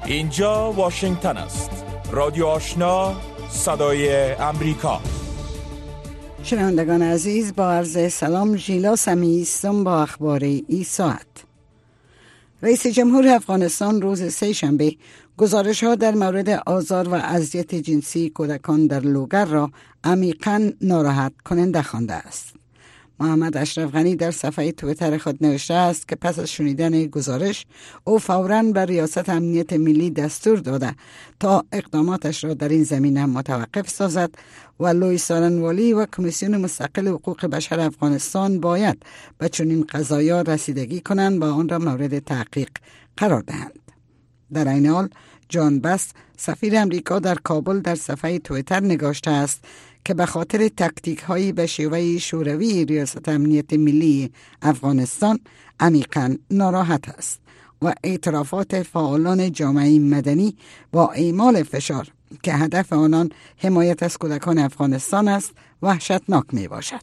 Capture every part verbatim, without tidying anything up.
اینجا واشنگتن است. رادیو آشنا، صدای امریکا. شنوندگان عزیز، با عرض سلام، ژیلا سمیعی هستم با اخبار این ساعت. رئیس جمهور افغانستان روز سه شنبه گزارش ها در مورد آزار و اذیت جنسی کودکان در لوگر را عمیقاً ناراحت کننده خوانده است. محمد اشرف غنی در صفحه توییتر خود نوشته است که پس از شنیدن گزارش او فوراً به ریاست امنیت ملی دستور داده تا اقداماتش را در این زمینه متوقف سازد و لوی سارنوالی و کمیسیون مستقل حقوق بشر افغانستان باید به چنین قضایا رسیدگی کنند و آن را مورد تحقیق قرار دهند. در این حال جان بست سفیر امریکا در کابل در صفحه توییتر نگاشته است که به خاطر تکتیک هایی به شیوه شوروی ریاست امنیت ملی افغانستان عمیقاً ناراحت است و اعترافات فعالان جامعه مدنی با اعمال فشار که هدف آنان حمایت از کودکان افغانستان است وحشتناک می باشد.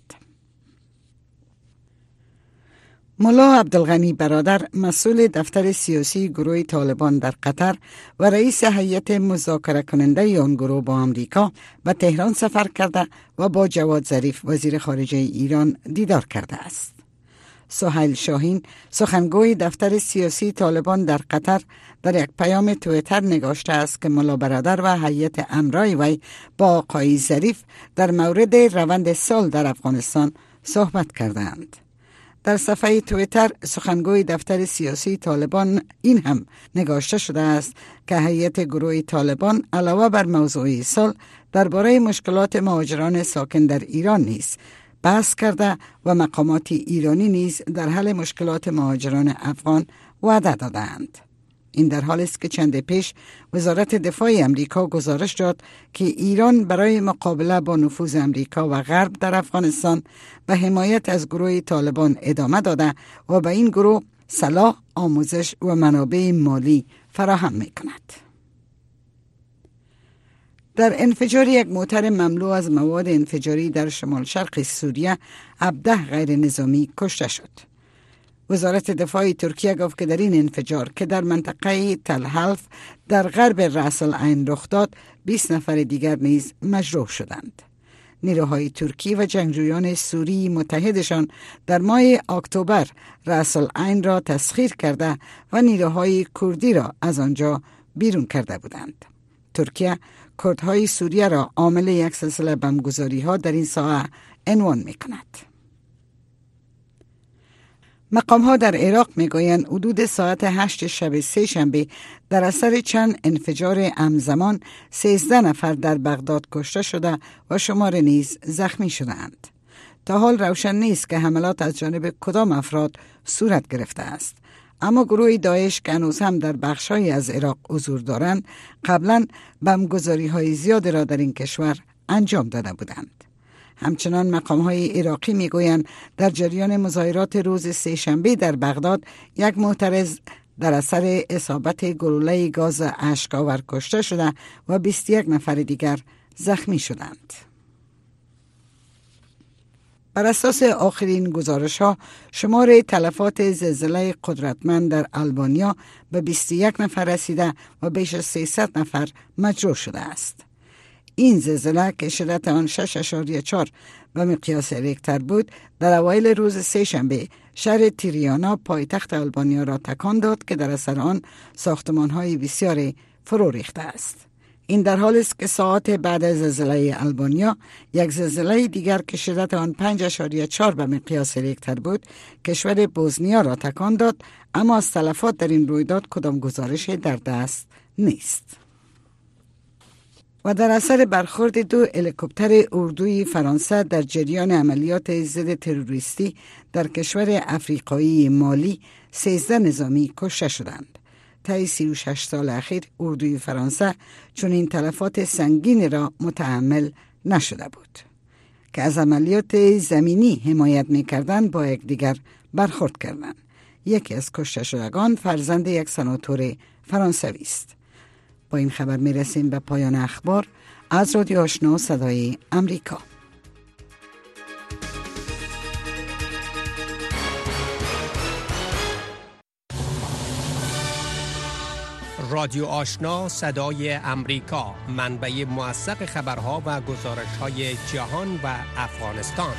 ملا عبدالغنی برادر، مسئول دفتر سیاسی گروه طالبان در قطر و رئیس هیئت مذاکره کننده آن گروه با آمریکا به تهران سفر کرده و با جواد ظریف وزیر خارجه ایران دیدار کرده است. سهیل شاهین، سخنگوی دفتر سیاسی طالبان در قطر، در یک پیام توییتر نگاشته است که ملا برادر و هیئت امرای وی با آقای ظریف در مورد روند صلح در افغانستان صحبت کردند. در صفحه توییتر سخنگوی دفتر سیاسی طالبان این هم نگاشته شده است که هیئت گروه طالبان علاوه بر موضوع صلح درباره مشکلات مهاجران ساکن در ایران نیز بحث کرده و مقامات ایرانی نیز در حل مشکلات مهاجران افغان وعده دادند. این در حالی است که چند پیش وزارت دفاع امریکا گزارش داد که ایران برای مقابله با نفوذ امریکا و غرب در افغانستان به حمایت از گروه طالبان ادامه داده و به این گروه سلاح، آموزش و منابع مالی فراهم می کند. در انفجار یک موتر مملو از مواد انفجاری در شمال شرق سوریه، هفده غیر نظامی کشته شد. وزارت دفاع ترکیه گفت که در این انفجار که در منطقه تل حلف در غرب رأس العین رخ داد، بیست نفر دیگر نیز مجروح شدند. نیروهای ترکی و جنگجویان سوری متحدشان در ماه اکتبر رأس العین را تسخیر کرده و نیروهای کردی را از آنجا بیرون کرده بودند. ترکیه کردهای سوریه را عامل یک سلسله بمبگذاری ها در این ساحه عنوان می کند. مقام ها در عراق می گویند حدود ساعت هشت شب سه شنبه در اثر چند انفجار همزمان سیزده نفر در بغداد کشته شده و شمار نیز زخمی شدند. تا حال روشن نیست که حملات از جانب کدام افراد صورت گرفته است. اما گروه داعش که هنوز هم در بخش‌هایی از عراق حضور دارند، قبلا بمبگذاری‌های زیاد را در این کشور انجام داده بودند. همچنان مقام‌های عراقی می‌گویند در جریان مظاهرات روز سه شنبه در بغداد یک معترض در اثر اصابت گلوله گاز اشک‌آور کشته شده و بیست و یک نفر دیگر زخمی شدند. بر اساس آخرین گزارش‌ها، شمار تلفات زلزله قدرتمند در آلبانیا به بیست و یک نفر رسیده و بیش از سیصد نفر مجروح شده است. این زلزله که شدت آن شش اشاریه چهار به مقیاس ریکتر بود، در اوایل روز سه شنبه شهر تیریانا پایتخت آلبانیا را تکان داد که در اثر آن ساختمان‌های بسیاری فرو ریخته است. این در حالی است که ساعات بعد از زلزله آلبانیا یک زلزله دیگر که شدت آن پنج اشاریه چهار به مقیاس ریکتر بود کشور بوسنیا را تکان داد، اما از تلفات در این رویداد کدام گزارش در دست نیست. و در اثر برخورد دو هلیکوپتر اردوی فرانسه در جریان عملیات ضد تروریستی در کشور افریقایی مالی، سیزده نظامی کشته شدند. طی سی و شش سال اخیر اردوی فرانسه چنین تلفات سنگین را متحمل نشده بود که از عملیات زمینی حمایت می‌کردند با یکدیگر برخورد کردند. یکی از کشته شدگان فرزند یک سناتور فرانسوی است. با این خبر می رسیم به پایان اخبار از رادیو آشنا صدای امریکا. رادیو آشنا صدای امریکا، منبع موثق خبرها و گزارش‌های جهان و افغانستان.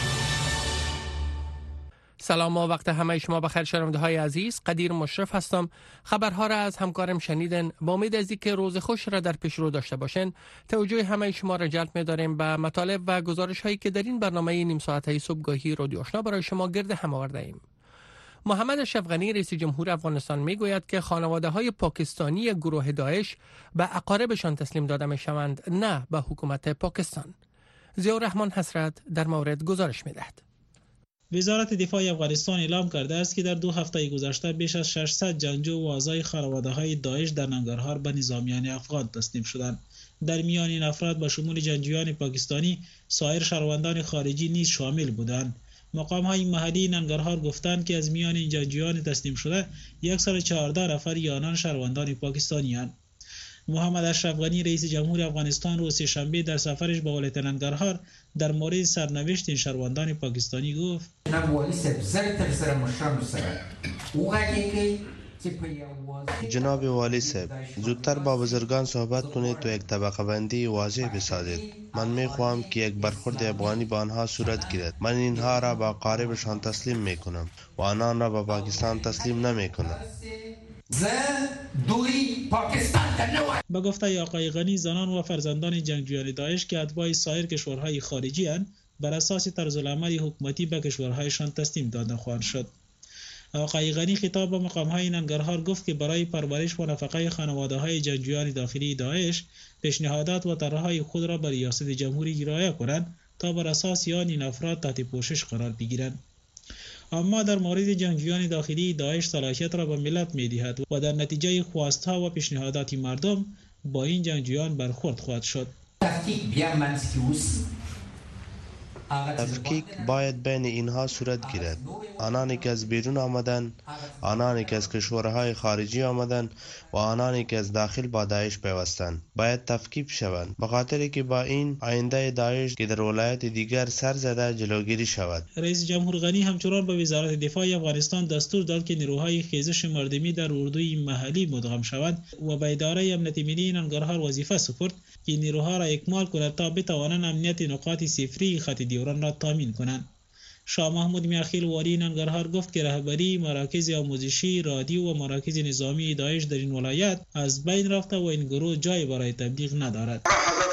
سلام و وقت همه شما بخیر شنونده‌های عزیز. قدیر مشرف هستم. خبرها را از همکارم شنیدن. با امید از اینکه روز خوش را در پیش رو داشته باشین، توجه همه شما را جلب می‌داریم به مطالب و گزارش‌هایی که در این برنامه نیم ساعته صبحگاهی رادیو آشنا برای شما گرد هم آورده‌ایم. محمد اشرف غنی رئیس جمهور افغانستان میگوید که خانواده‌های پاکستانی گروه داعش به اقاربشان تسلیم داده می‌شوند، نه به حکومت پاکستان. ضیاءالرحمن حسرت در مورد گزارش می‌دهد. وزارت دفاع افغانستان اعلام کرده است که در دو هفته گذشته بیش از ششصد جنگجو و اعضای خانواده‌های داعش در ننگرهار به نظامیان افغان تسلیم شدند. در میان این افراد با شمول جنگجویان پاکستانی سایر شهروندان خارجی نیز شامل بودند. مقام‌های محلی ننگرهار گفتند که از میان این جنگجویان تسلیم شده صد و چهارده نفر آنان شهروندان پاکستانی اند. محمد اشرف غنی رئیس جمهور افغانستان روز سه‌شنبه در سفرش به ولایت ننگرهار در مورد سرنوشت این شهروندان پاکستانی گفت: جناب والی صاحب، زودتر با بزرگان صحبت کنید تو یک طبقه بندی واضح بسازید. من می خواهم که یک برخورد افغانی با آنها صورت گیرد. من اینها را با اقاربشان تسلیم می کنم و آنان را به پاکستان تسلیم نمی کنم. با گفته آقای غنی، زنان و فرزندان جنگجویان داعش که اتباع سایر کشورهای خارجی اند بر اساس طرزالعمل حکومتی به کشورهایشان تسلیم داده خواهند شد. آقای غنی خطاب به مقام‌های ننگرهار گفت که برای پرورش و نفقه خانواده‌های جنگجویان داخلی داعش پیشنهادات و طرح‌های خود را به ریاست جمهوری ارائه کنند تا بر اساس آن این افراد تحت پوشش قرار بگیرند. اما در مورد جنگجویان داخلی داعش صلاحیت را به ملت می‌دهد و در نتیجه خواست‌ها و پیشنهادات مردم با این جنگجویان برخورد خواهد شد. تفکیک باید بین اینها صورت گیرد. آنانی که از بیرون آمدند، آنانی که از کشورهای خارجی آمدند و آنانی که از داخل با داعش پیوستند باید تفکیک شوند، به خاطری که با این آینده داعش که در ولایت دیگر سر زده جلوگیری شود. رئیس جمهور غنی همچنان به وزارت دفاع افغانستان دستور داد که نیروهای خیزش مردمی در اردوی محلی مدغم شوند و به اداره امنیت ملی ننگرهار وظیفه سپرد که نیروها را اکمال کند تا بتوانند امنیت نقاط صفری خط دیوران را تامین کنند. شاه محمود میاخیل والی ننگرهار گفت که رهبری مراکز آموزشی، رادیو و مراکز نظامی داعش در این ولایت از بین رفته و این گروه جای برای تبلیغ ندارد.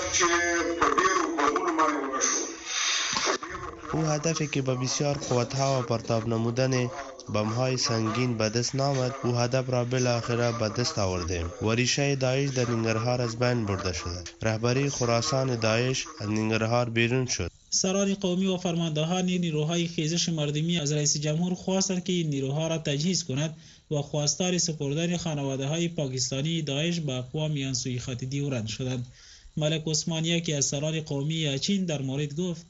او هدفی که به بسیار قوت‌ها و پرتاب نمودن بم‌های سنگین به دست نامد، او هدف را بالاخره به دست آورده و ریشه داعش در ننگرهار از بین برده شده. رهبری خراسان داعش از ننگرهار بیرون شد. سران قومی و فرماندهان نیروهای خیزش مردمی از رئیس جمهور خواستند که این نیروها را تجهیز کند و خواستار سپردن خانواده‌های پاکستانی داعش به اقوام انسوی خط دیورند شدند. ملک عثمانی که از سران قومی اچین در مورد گفت: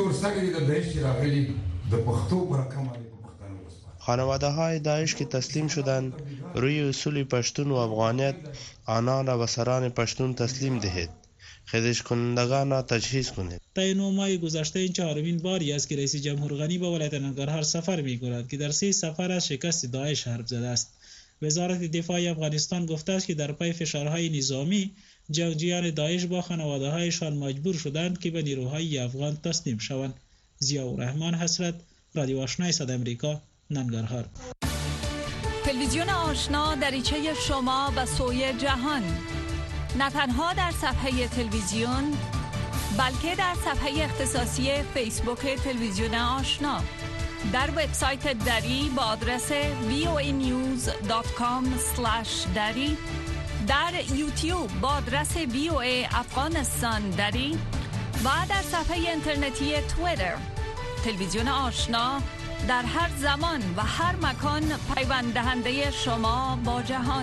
خانواده های داعش که تسلیم شدند روی اصول پشتون و افغانیت آنان را به سران پشتون تسلیم دهید. خیزش کنندگان را تجهیز کنید. طی نه ماه گذشته این چهارمین باری است که رئیس جمهور غنی به ولایت ننگرهار سفر می‌کند که در سه سفر از شکست داعش حرف زده است. وزارت دفاع افغانستان گفته است که در پی فشارهای نظامی جنگجویان داعش با خانواده‌هایشان مجبور شدند که به نیروهای افغان تسلیم شوند. ضیاءالرحمن حسرت، رادیو آشنای صدای امریکا، ننگرهار. تلویزیون آشنا دریچه شما به سوی جهان، نه تنها در صفحه تلویزیون بلکه در صفحه اختصاصی فیسبوک تلویزیون آشنا، در وبسایت دری با آدرس وی او ای نیوز دات کام اسلش دری، در یوتیوب با آدرس وی او ای افغانستان دری و در صفحه اینترنتی توییتر. تلویزیون آشنا در هر زمان و هر مکان پیوند دهنده شما با جهان.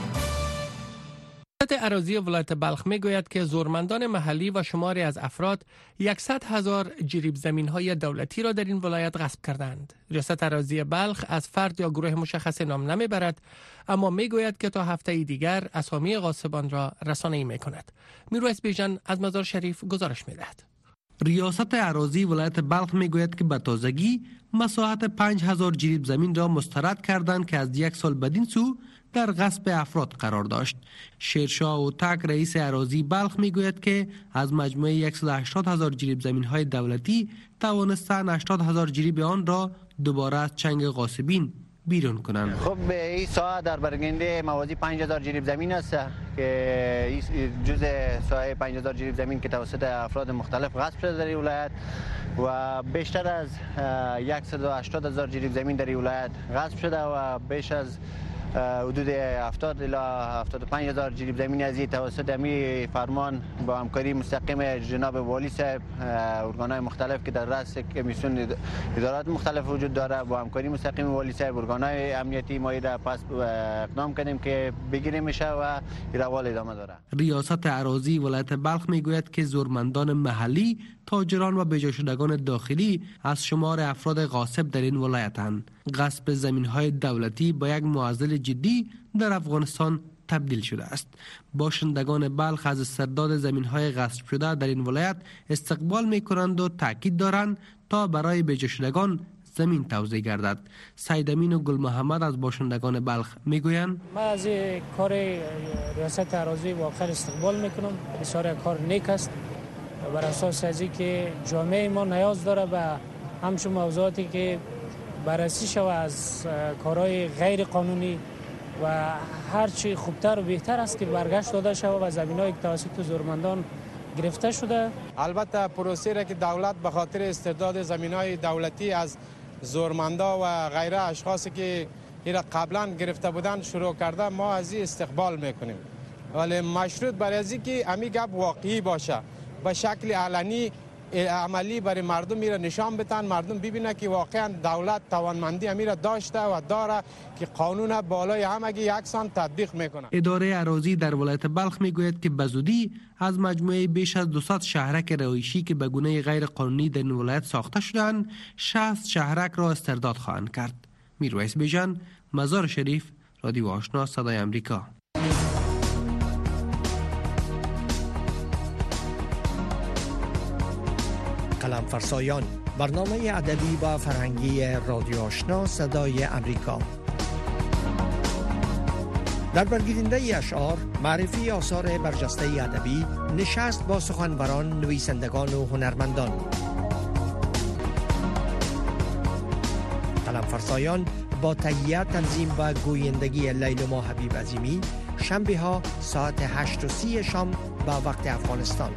ریاست اراضی ولایت بلخ میگوید که زورمندان محلی و شماری از افراد صد هزار جریب زمین‌های دولتی را در این ولایت غصب کردند. ریاست اراضی بلخ از فرد یا گروه مشخص نام نمیبرد، اما میگوید که تا هفته دیگر اسامی غاصبان را رسانه‌ای میکند. میرویس بیژن از مزار شریف گزارش میدهد. ریاست اراضی ولایت بلخ میگوید که به تازگی مساحت پنج هزار جریب زمین را مسترد کردند که از یک سال بدین سو در غصب افراد قرار داشت. شیرشاه اوتک رئیس اراضی بلخ میگوید که از مجموعه صد و هشتاد هزار جریب زمین‌های دولتی توانستند هشتاد هزار جریب آن را دوباره از چنگ غاصبین بیرون کنند. خب این ساحه در برگنده موازی پنج هزار جریب زمین است که جزء ساحه پنج هزار جریب زمین که توسط افراد مختلف غصب شده در ولایت و بیشتر از صد و هشتاد هزار جریب زمین در ولایت غصب شده و بیش از حدود هفتاد الی هفتاد و پنج هزار جریب زمین از توسط امی فرمان با همکاری مستقیم جناب والی صاحب، ارگان‌های مختلف که در رأس کمیسیون ادارات مختلف وجود داره، با همکاری مستقیم والی صاحب ارگان‌های امنیتی ما را پس اقدام کردیم که بگیریم میشه و روال ادامه داره. ریاست اراضی ولایت بلخ میگوید که زورمندان محلی، تاجران و بجاشدگان داخلی از شمار افراد غاصب در این ولایتند. غصب زمین‌های دولتی با یک معضل جدی در افغانستان تبدیل شده است. باشندگان بلخ از استرداد زمین‌های غصب شده در این ولایت استقبال می‌کنند و تاکید دارند تا برای بجاشدگان زمین توزیع گردد. سید امین و گل محمد از باشندگان بلخ میگویند ما از کار ریاست اراضی واقعا استقبال میکنم. بسیار کار نیک است بر اساس از که جامعه ما نیاز داره به همچون موضوعاتی که بررسی شود از کارهای غیر قانونی و هرچی خوبتر و بهتر است که برگشت داده شود و زمین‌های که توسط زورمندان گرفته شده. البته پروسه را که دولت به خاطر استرداد زمین‌های دولتی از زورمندا و غیره اشخاصی که ایرا قبلا گرفته بودند شروع کرده، ما از این استقبال میکنیم، ولی مشروط بر از که امی گپ واقعی باشه، به شکل علنی عملی برای مردم میره نشان بدن، مردم ببینه که واقعا دولت توانمندی امیره داشته و داره که قانون بالای همگی یکسان تطبیق میکنه. اداره اراضی در ولایت بلخ میگوید که بزودی از مجموعه بیش از دویست شهرک رهایشی که به گونه غیر قانونی در این ولایت ساخته شدند، شصت شهرک را استرداد خواهند کرد. میرویس بیژن، مزار شریف، رادیو آشنا، صدای امریکا. قلم فرسایان، برنامه ادبی و فرهنگی رادیو آشنا صدای امریکا. در برگیرنده اشعار، معرفی آثار برجسته ادبی، نشست با سخنوران، نویسندگان و هنرمندان. قلم فرسایان با تهیه، تنظیم و گویندگی لیلما حبیب عظیمی، شنبه ها ساعت هشت و سی شام به وقت افغانستان.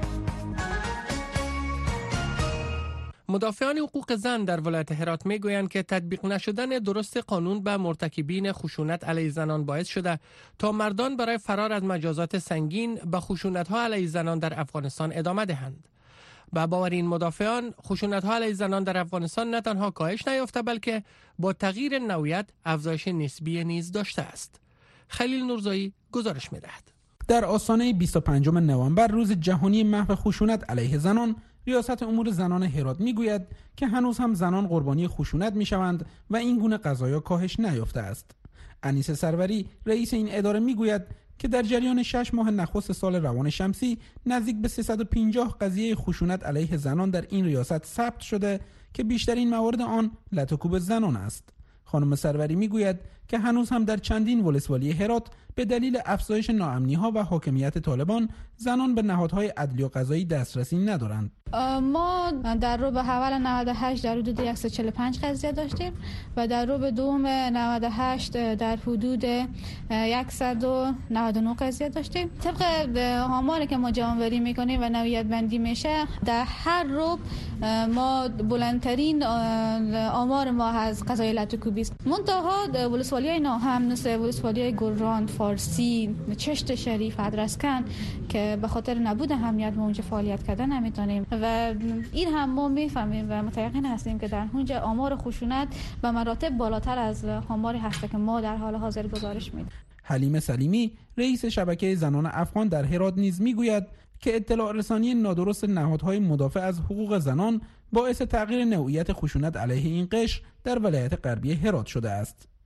مدافعان حقوق زن در ولایت هرات میگویند که تطبیق نشدن درست قانون به مرتکبین خشونت علیه زنان باعث شده تا مردان برای فرار از مجازات سنگین به خشونت‌ها علیه زنان در افغانستان ادامه دهند. با باور این مدافعان، خشونت‌ها علیه زنان در افغانستان نه تنها کاهش نیافته بلکه با تغییر نوعیت افزایش نسبی نیز داشته است. خلیل نورزایی گزارش می‌دهد. در آستانه بیست و پنجم نوامبر، روز جهانی محو خشونت علیه زنان، ریاست امور زنان هرات میگوید که هنوز هم زنان قربانی خشونت میشوند و این گونه قضایا کاهش نیافته است. انیس سروری، رئیس این اداره، میگوید که در جریان شش ماه نخست سال روان شمسی نزدیک به سیصد و پنجاه قضیه خشونت علیه زنان در این ریاست ثبت شده که بیشترین موارد آن لط و کوب زنان است. خانم سروری میگوید که هنوز هم در چندین ولسوالی هرات به دلیل افزایش ناامنی‌ها و حاکمیت طالبان زنان به نهادهای عدلی و قضایی دسترسی ندارند. ما در رو به حوال نود و هشت در حدود صد و چهل و پنج قضیه داشتیم و در رو به دوم نود و هشت در حدود صد و نود و نه قضیه داشتیم. طبق آماری که ما جمع‌آوری می‌کنیم و نوعیت بندی میشه، در هر رو ما بلندترین آمار ما از قضای لط و کوبی است. منتها ولسوالی‌های ناهم مثل ولسوالی‌های گلران، فارسی، چشت شریف، ادرسکن که به خاطر نبود اهمیت ما اونجا فعالیت کردن نمیتونیم و این هم ما میفهمیم و متيقن هستیم که در اونجا آمار خشونت به مراتب بالاتر از آماری هست که ما در حال حاضر گزارش میدیم. حلیمه سلیمی، رئیس شبکه زنان افغان در هرات نیز میگوید که اطلاع رسانی نادرست نهادهای مدافع از حقوق زنان باعث تغییر نوعیت خشونت علیه این قشر در ولایت غربی هرات شده است.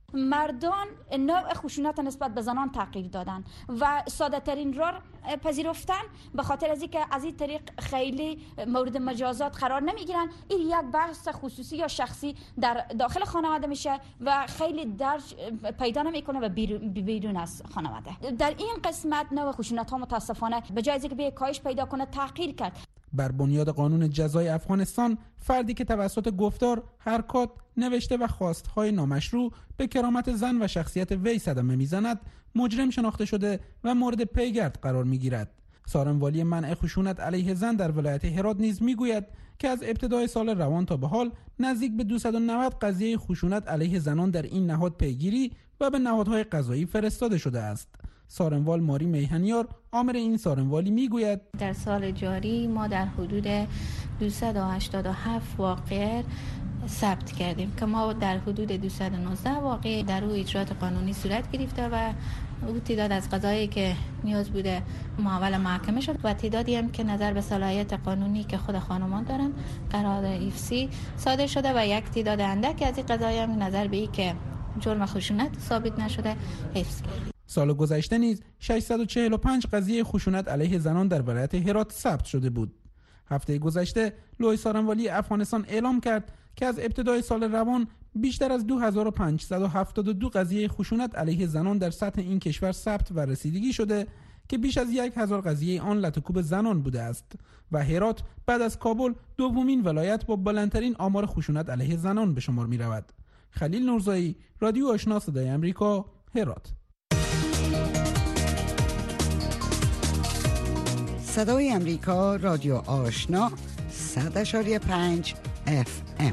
مردان نوع خشونت نسبت به زنان تغییر دادن و ساده ترین راه پذیرفتن، به خاطر از اینکه از این طریق خیلی مورد مجازات قرار نمیگیرن. این یک بحث خصوصی یا شخصی در داخل خانواده میشه و خیلی درج پیدا نمیکنه و بیرون از خانواده. در این قسمت نوع خشونت ها متاسفانه به جای اینکه به کاهش پیدا کنه تغییر کرد. بر بنیاد قانون جزای افغانستان، فردی که توسط گفتار، حرکات، نوشته و خواستهای نامشروع به کرامت زن و شخصیت وی صدمه میزند، مجرم شناخته شده و مورد پیگرد قرار میگیرد. سارنوالی منع خشونت علیه زن در ولایت هرات نیز میگوید که از ابتدای سال روان تا به حال نزدیک به دویست و نود قضیه خشونت علیه زنان در این نهاد پیگیری و به نهادهای قضایی فرستاده شده است. سارنوال ماری میهنیار، آمر این سارنوالی، میگوید در سال جاری ما در حدود دویست و هشتاد و هفت واقعه ثبت کردیم که ما در حدود دویست و نوزده واقعه در او اجرات قانونی صورت گرفته و او تعداد از قضایی که نیاز بوده محول محاکمه شد و تعدادی هم که نظر به صلاحیت قانونی که خود خانمان دارن قرار ایفسی صادر شده و یک تعداد اندک از این قضایی هم نظر به این که جرم خشونت ثابت نشده حفظ کردیم. سال گذشته نیز ششصد و چهل و پنج قضیه خشونت علیه زنان در ولایت هرات ثبت شده بود. هفته گذشته لوی سارنوالی افغانستان اعلام کرد که از ابتدای سال روان بیشتر از دو هزار و پانصد و هفتاد و دو قضیه خشونت علیه زنان در سطح این کشور ثبت و رسیدگی شده که بیش از یک هزار قضیه آن لطوکوب زنان بوده است و هرات بعد از کابل دومین ولایت با بلندترین آمار خشونت علیه زنان به شمار می رود. خلیل نورزایی، رادیو آشنا صدای آمریکا، هرات. صدای آمریکا، رادیو آشنا، صد و پنج اف ام.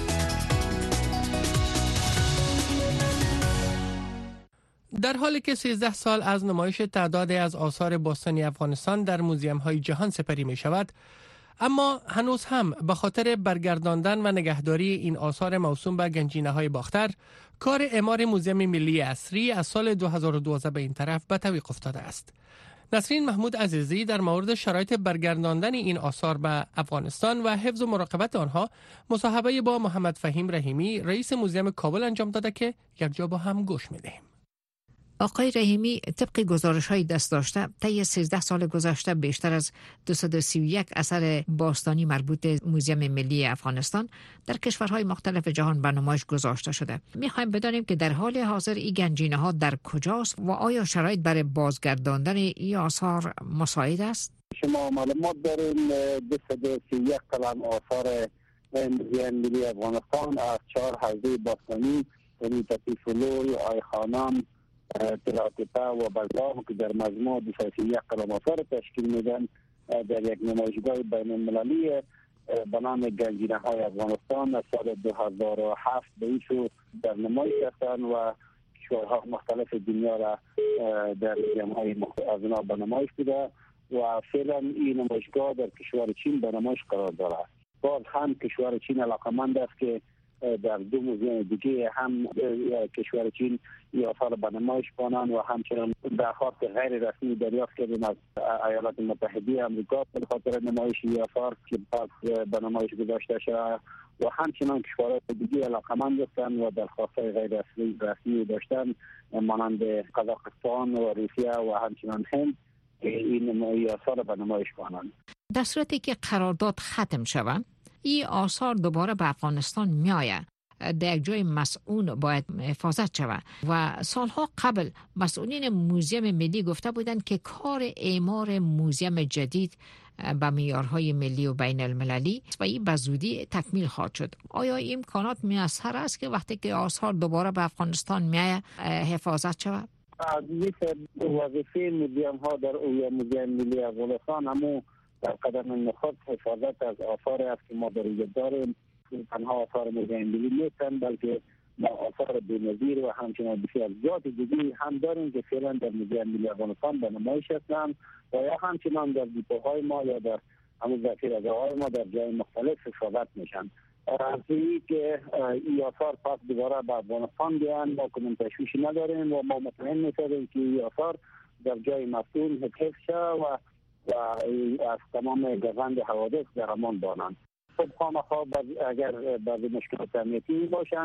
در حالی که سیزده سال از نمایش تعدادی از آثار باستانی افغانستان در موزیم‌های جهان سپری می شود، اما هنوز هم به خاطر برگرداندن و نگهداری این آثار موسوم به گنجینه‌های باختر، کار اعمار موزیم ملی اصری از سال دو هزار و دوازده به این طرف به تعویق افتاده است. نسرین محمود عزیزی در مورد شرایط برگرداندن این آثار به افغانستان و حفظ و مراقبت آنها مصاحبه با محمد فهیم رحیمی، رئیس موزیم کابل انجام داده که یک جا با هم گوش می‌دهیم. آقای رحیمی، طبق گزارش‌های دست داشته طی سیزده سال گذشته بیشتر از دویست و سی و یک اثر باستانی مربوط به موزیم ملی افغانستان در کشورهای مختلف جهان به نمایش گذاشته شده. می‌خوایم بدانیم که در حال حاضر این گنجینه‌ها در کجاست و آیا شرایط برای بازگرداندن این آثار مساعد است؟ شما معلومات داریم دویست و سی و یک کلم آثار موزیم ملی افغانستان از چهار حوزه باستانی، یعنی تطیف‌الوی، آیخانان، تلاتپه و بلدام که در مجموع دویست و سی و یک کلم آثار تشکیل میدن در یک نمایشگاه بین المللی به نام گنجینه‌های افغانستان از سال دو هزار و هفت به این سو در نمایش هستند و کشورها مختلف دنیا را در جمعهای از اینا به نمایش بوده و فعلا این نمایشگاه در کشور چین به نمایش قرار دارد. باز هم کشور چین علاقمند است که در دو موزیم دیگه هم کشور چین این آثار به نمایش کنند و همچنین درخواست غیر رسمی دریافت کردیم از ایالات متحده آمریکا به خاطر نمایش این آثار که باز به نمایش گذاشته شود و همچنین کشورهای دیگه علاقمند هستند و درخواست غیر رسمی رسمی داشتن مانند قزاقستان و روسیه و همچنین هند این آثار به نمایش کنند. در صورتی که قرارداد ختم شود این آثار دوباره به افغانستان می آید. در یک جای مسئول باید حفاظت شود و سالها قبل مسئولین موزیم ملی گفته بودند که کار اعمار موزیم جدید به معیارهای ملی و بین المللی و این به زودی تکمیل خواهد شد. آیا این امکانات میسر است که وقتی که آثار دوباره به افغانستان می آید حفاظت شود؟ وظیفه موزیم ها در موزیم ملی افغانستان همو در قدم نخست حفاظت از آثار است که ما در اینجا داریم. تنها آثار موزیم ملی نیستند بلکه ما آثار بی‌نظیر و همچنین بسیار زیاد دیگری هم داریم که فعلا در موزیم ملی افغانستان به نمایش هستند و یا همچنین در دیپوهای ما یا در همون ذخیره‌های ما در جای مختلف حفاظت میشن. از اینی که این آثار پس دوباره به افغانستان بیان ما کنون تشویشی نداریم و ما مطمئن می‌شویم که این آثار در جای مسئول حفظ شود و و از تمام گزند حوادث در امان بانند. خب خامخواه اگر بعضی مشکلات امنیتی باشند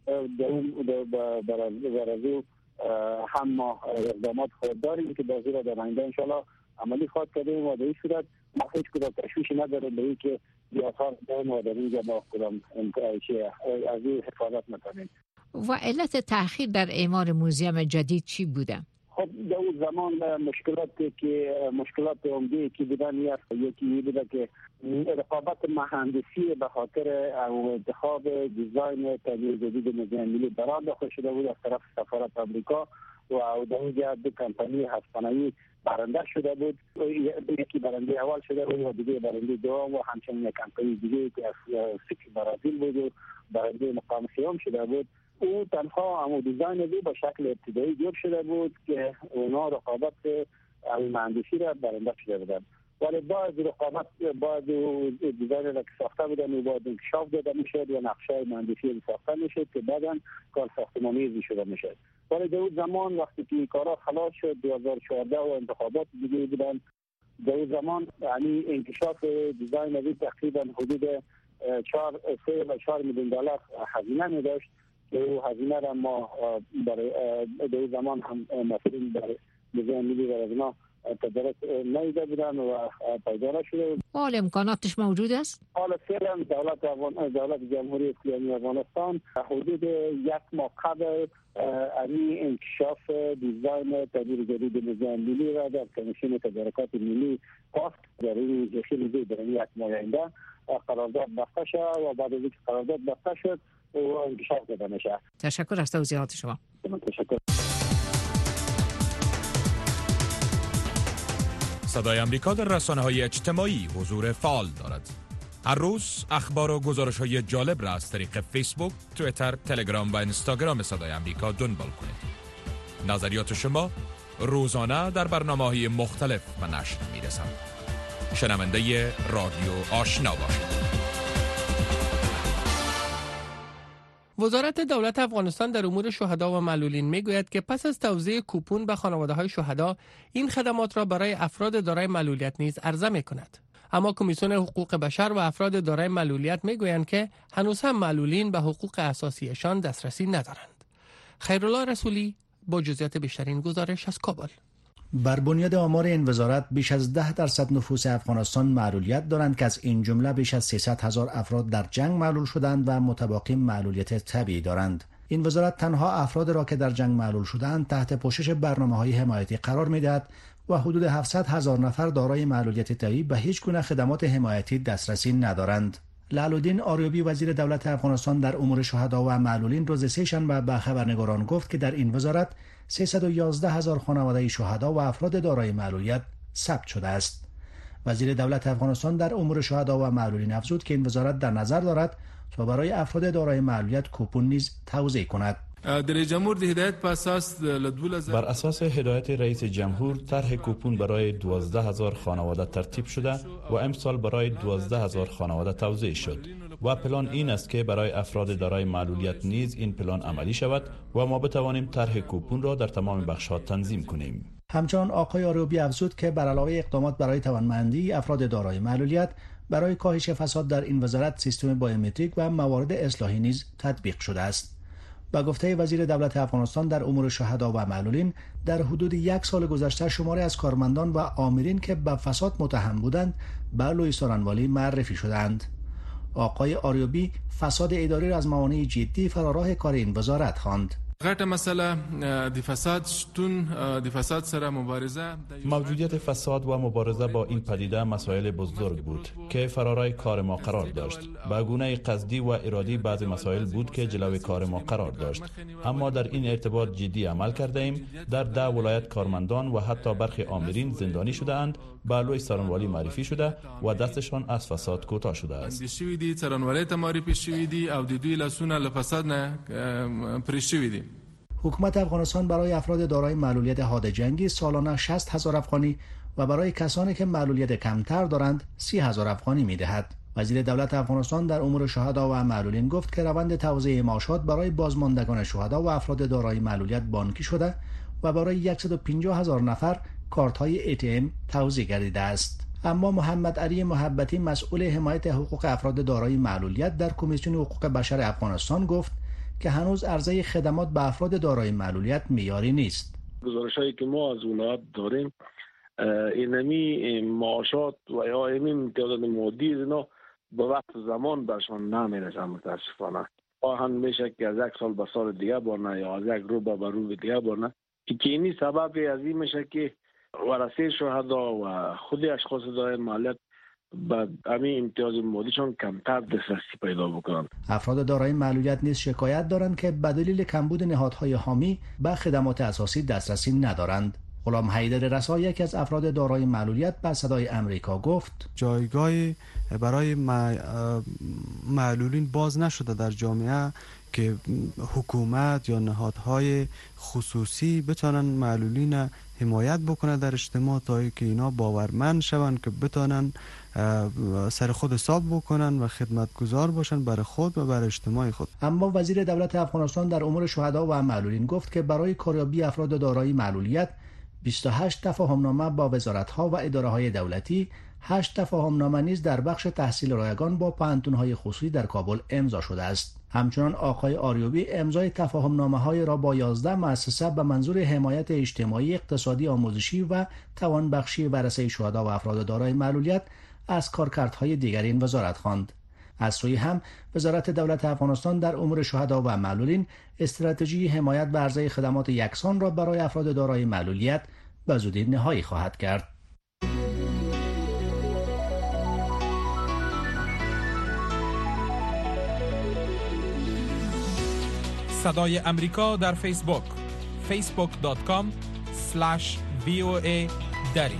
در از او هم ما اقدامات خود داریم که بازی را در آینده انشاءالله عملی خواهد کردیم و در این صورت ما هیچ کدام تشویشی نداریم به این که آثار داریم و در اینجا ما کدام از این حفاظت نکنیم. و علت تأخیر در اعمار موزیم جدید چی بوده؟ خب در اون زمان مشکلاتی که مشکلات عمده که بودن یکی بوده که رقابت مهندسی به خاطر انتخاب دیزاین تغییر جدید موزیم ملی برآمد داخل شده بود از طرف سفارت آمریکا و در اونجا دو کمپانی هفت‌نهایی برنده شده بود. یکی برنده اول شده بود و دیگه برنده دوم و همچنین یک کمپانی دیگه که از سیک برازیل بود و برنده مقام سوم شده بود. او تنها همون دیزاین دی به شکل ابتدایی جور شده بود که اونا رقابت مهندسی را برنده شده بودن، ولی باید رقابت باید دیزاین را که ساخته بودن و باید انکشاف داده میشد و نقشه مهندسی ساخته میشد که بعدا کار ساختمانی شده میشد. ولی در اون زمان وقتی که کارا خلاص شد دو هزار و چهارده و انتخابات دیگه بودن، در اون زمان یعنی انکشاف دیزاین دی تقریبا حدود چهار سه و چهار میلیون دلار هزینه می داشت که او هزینه را ما برای در زمان هم مسئولین برای موزیم ملی در ازنا تدارک نیده بودن و پیدا شده. حال امکاناتش موجود است؟ حال فعلا دولت افغان دولت جمهوری اسلامی افغانستان حدود یک ماه قبل این انکشاف دیزاین تغییر جدید موزیم ملی را در کمیسیون تدارکات ملی پاست در این جشن در یک ماه آینده قرارداد بسته شد و بعد از اینکه قرارداد بسته شد و انکشاف داده میشه. تشکر از توضیحات شما. تشکر. صدای امریکا در رسانه‌های اجتماعی حضور فعال دارد. هر روز اخبار و گزارش‌های جالب را از طریق فیسبوک، توییتر، تلگرام و اینستاگرام صدای امریکا دنبال کنید. نظریات شما روزانه در برنامه‌های مختلف و نشر می‌رسد. شنونده رادیو آشنا باشید. وزارت دولت افغانستان در امور شهدا و معلولین میگوید که پس از توزیع کوپون به خانواده‌های شهدا این خدمات را برای افراد دارای معلولیت نیز عرضه می‌کند. اما کمیسیون حقوق بشر و افراد دارای معلولیت میگویند که هنوز هم معلولین به حقوق اساسیشان دسترسی ندارند. خیرالله رسولی با جزئیات بیشتر این گزارش از کابل. بر بنیاد آمار این وزارت بیش از ده درصد نفوس افغانستان معلولیت دارند که از این جمله بیش از سیصد هزار افراد در جنگ معلول شدند و متباقی معلولیت طبیعی دارند. این وزارت تنها افراد را که در جنگ معلول شدند تحت پوشش برنامه‌های حمایتی قرار می‌دهد و حدود هفتصد هزار نفر دارای معلولیت طبیعی به هیچ گونه خدمات حمایتی دسترسی ندارند. لعلالدین آریوبی وزیر دولت افغانستان در امور شهدا و معلولین روز سه‌شنبه به خبرنگاران گفت که در این وزارت سیصد و یازده هزار خانواده شهدا و افراد دارای معلولیت ثبت شده است. وزیر دولت افغانستان در امور شهدا و معلولین افزود که این وزارت در نظر دارد تا برای افراد دارای معلولیت کوپون نیز توزیع کند. بر اساس هدایت رئیس جمهور طرح کوپون برای دوازده هزار خانواده ترتیب شده و امسال برای دوازده هزار خانواده توزیع شد و پلان این است که برای افراد دارای معلولیت نیز این پلان عملی شود و ما بتوانیم طرح کوپون را در تمام بخش‌ها تنظیم کنیم. همچنان آقای آریوبی افزود که بر علاوه اقدامات برای توانمندی افراد دارای معلولیت برای کاهش فساد در این وزارت سیستم بایومتریک و موارد اصلاحی نیز تطبیق شده است. با گفته وزیر دولت افغانستان در امور شهدا و معلولین در حدود یک سال گذشته شماری از کارمندان و آمرین که به فساد متهم بودند به لوی سارنوالی معرفی شدند. آقای آریوبی فساد اداری را از موانع جدی فراراه کار این وزارت خواند. غټه مسئله د فساد شتون د فساد سره مبارزه موجودیت فساد و مبارزه با این پدیده مسائل بزرگ بود که فرارای کار ما قرار داشت. به گونه قصدی و ارادی بعض مسائل بود که جلوی کار ما قرار داشت، اما در این ارتباط جدی عمل کرده ایم. در ده ولایت کارمندان و حتی برخی آمرین زندانی شده اند، به لوی سارنوالی معرفی شده و دستشان از فساد کوتاه شده است. شوی دی سارنوالی ته معرفی شوی دی او د دوی لاسونه له فساد نه پرې شوی دی. حکومت افغانستان برای افراد دارای معلولیت حاد جنگی سالانه شصت هزار افغانی و برای کسانی که معلولیت کمتر دارند سی هزار افغانی می‌دهد. وزیر دولت افغانستان در امور شهدا و معلولین گفت که روند توزیع معاشات برای بازماندگان شهدا و افراد دارای معلولیت بانکی شده و برای صد و پنجاه هزار نفر کارت‌های ای تی ام توزیع گردیده است. اما محمد علی محبتی مسئول حمایت حقوق افراد دارای معلولیت در کمیسیون حقوق بشر افغانستان گفت که هنوز عرضه خدمات به افراد دارای معلولیت معیاری نیست. گزارش‌هایی که ما از ولایت داریم اینمی معاشات و یا این امتیازات مادی اینا به وقت زمان برشان نمیرسن متاسفانه. آهن میشه که از یک سال به سال دیگه برنه یا از یک رو به رو دیگه برنه که اینی سبب از این میشه که ورثه شهدا و خود اشخاص دارای معلولیت بعد همین امتیاز مادیشان کمتر دسترسی پیدا بکنند. افراد دارای معلولیت نیز شکایت دارند که به دلیل کمبود نهادهای حامی به خدمات اساسی دسترسی ندارند. غلام حیدر رسا یکی از افراد دارای معلولیت به صدای امریکا گفت جایگاهی برای معلولین باز نشده در جامعه که حکومت یا نهادهای خصوصی بتونن معلولین حمایت بکنه در اجتماع تا که اینا باورمند شوند که بتونن سر خود حساب بکنن و خدمتگزار باشن برای خود و برای اجتماع خود. اما وزیر دولت افغانستان در امور شهدا و معلولین گفت که برای کاریابی افراد دارای معلولیت بیست و هشت تفاهمنامه با وزارت‌ها و اداره‌های دولتی، هشت تفاهمنامه نیز در بخش تحصیل رایگان با پانتون‌های خصوصی در کابل امضا شده است. همچنان آقای آریوبی امضای تفاهمنامه‌های را با یازده مؤسسه به منظور حمایت اجتماعی، اقتصادی، آموزشی و توانبخشی ورثه شهدا و افراد دارای معلولیت از کارکردهای دیگر این وزارت خواند. از سوی هم وزارت دولت افغانستان در امور شهدا و معلولین استراتژی حمایت و عرضه خدمات یکسان را برای افراد دارای معلولیت به زودی نهایی خواهد کرد. صدای امریکا در فیسبوک فیسبوک دات کام اسلش وی او ای دری.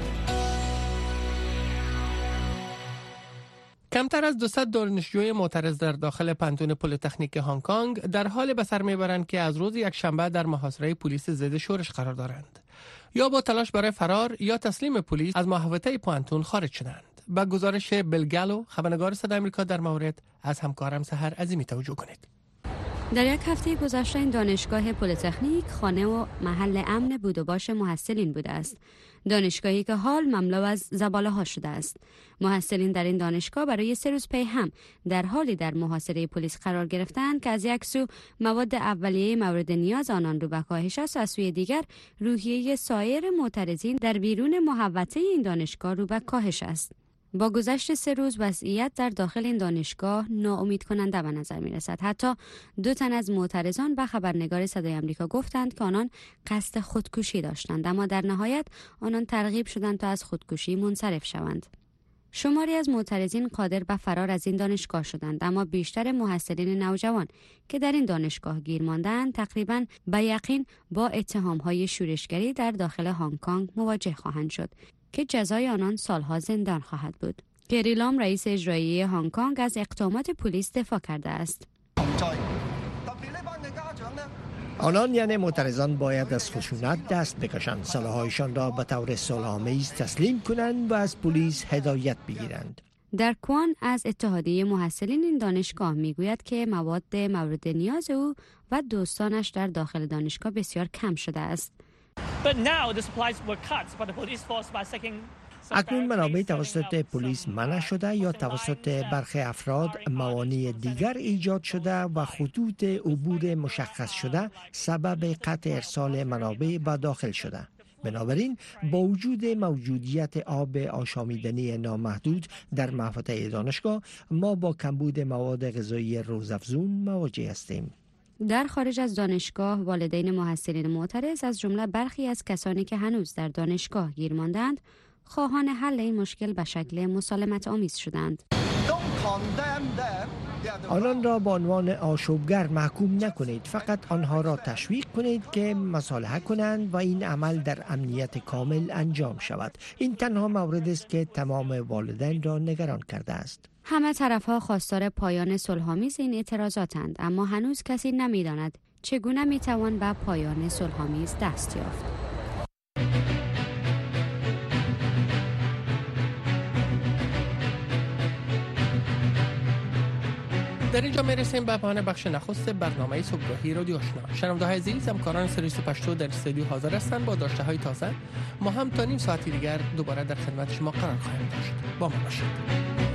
کمتر از دویست دانشجوی معترض در داخل پانتون پلی‌تکنیک هنگ کنگ در حال به سر میبرند که از روز یک شنبه در محاصره پلیس ضد شورش قرار دارند. یا با تلاش برای فرار یا تسلیم پلیس از محوطه پانتون خارج شدند. با گزارش بلگالو، خبرنگار صدای آمریکا در مورد، از همکارم سحر عظیمی توجه کنید. در یک هفته گذشته این دانشگاه پلی‌تکنیک خانه و محل امن بود و باش محصلین بوده است. دانشگاهی که حال مملو از زباله ها شده است. محصلین در این دانشگاه برای سه روز پی هم در حالی در محاصره پلیس قرار گرفتند که از یک سو مواد اولیه مورد نیاز آنان رو به کاهش است و از سوی دیگر روحیه سایر معترضین در بیرون محوطه این دانشگاه رو به کاهش است. با گذشت سه روز وضعیت در داخل این دانشگاه ناامید کننده به نظر می رسد. حتی دو تن از معترضان به خبرنگار صدای آمریکا گفتند که آنان قصد خودکشی داشتند، اما در نهایت آنان ترغیب شدند تا از خودکشی منصرف شوند. شماری از معترضین قادر به فرار از این دانشگاه شدند، اما بیشتر محصلین نوجوان که در این دانشگاه گیر ماندند تقریباً به یقین با اتهام‌های شورشگری در داخل هنگ کنگ مواجه خواهند شد که جزای آنان سالها زندان خواهد بود. کری لام رئیس اجرایی هنگ کنگ از اقدامات پلیس دفاع کرده است. آنان یعنی معترضان باید از خشونت دست بکشند، سلاح‌هایشان را به طور صلح‌آمیز تسلیم کنند و از پلیس هدایت بگیرند. در کوان از اتحادیه محصلین این دانشگاه میگوید که مواد مورد نیاز او و دوستانش در داخل دانشگاه بسیار کم شده است. اکنون منابع توسط پلیس منع شده یا توسط برخی افراد موانع دیگر ایجاد شده و خطوط عبور مشخص شده سبب قطع ارسال منابع به داخل شده. بنابراین با وجود موجودیت آب آشامیدنی نامحدود در محوطه دانشگاه ما با کمبود مواد غذایی روزافزون مواجه هستیم. در خارج از دانشگاه والدین محصلین معترض از جمله برخی از کسانی که هنوز در دانشگاه گیر ماندند خواهان حل این مشکل به شکل مسالمت آمیز شدند. آنان را به عنوان آشوبگر محکوم نکنید، فقط آنها را تشویق کنید که مصالحه کنند و این عمل در امنیت کامل انجام شود. این تنها مورد است که تمام والدین را نگران کرده است. همه طرف‌ها خواستار پایان صلح‌آمیز این اعتراضاتند، اما هنوز کسی نمی‌داند چگونه می‌توان به پایان صلح‌آمیز دست یافت. در اینجا میرسیم به پایان بخش نخست برنامه صبحگاهی رادیو آشنا. شنونده‌های عزیز، همکاران سرویس پشتو در استودیو حاضر هستند با داشته‌های تازه. ما هم تا نیم ساعتی دیگر دوباره در خدمت شما قرار خواهیم داشت. با ما باشید.